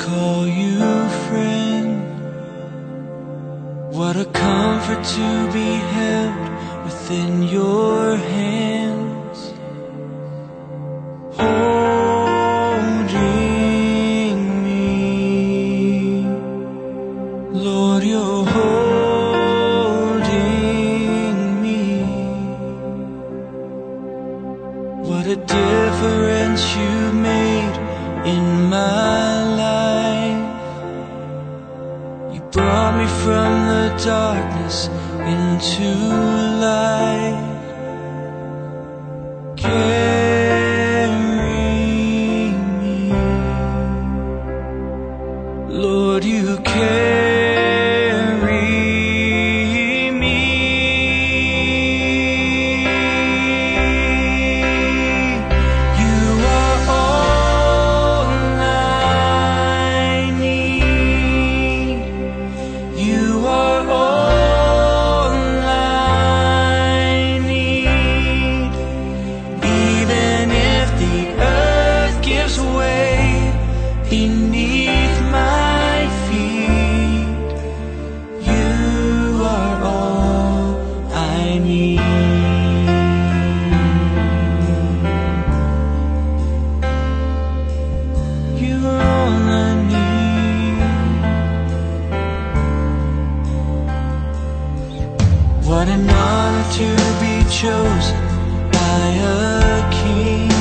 call you friend. What a comfort to be held within your hands, holding me. Lord, you're holding me. What a difference you made in my life. You brought me from the darkness into light. Carry me, Lord, you carry me. You are all I need. You are all I need. Even if the earth gives way beneath my feet, you are all I need. You are all I need. What an honor to be chosen by a king,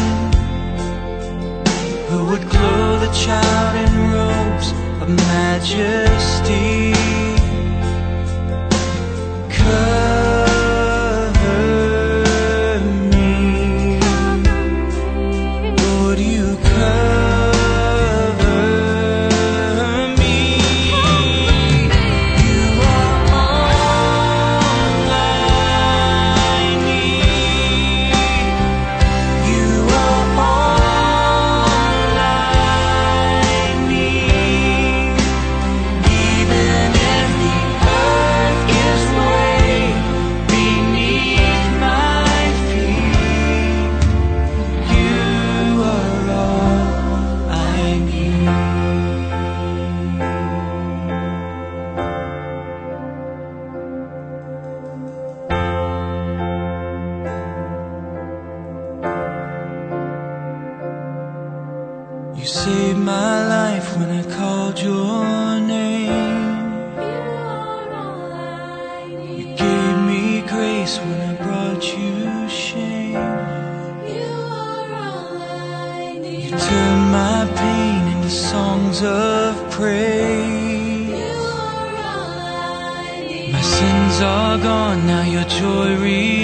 who would clothe a child in robes of majesty. Cover me, Lord, you cover me. You are all I need. You are all I need. Even if the earth gives way beneath my feet, you are all I need. You saved my life when I called your name. You gave me grace when I brought you shame. You turned my pain into songs of praise. My sins are gone, now your joy remains.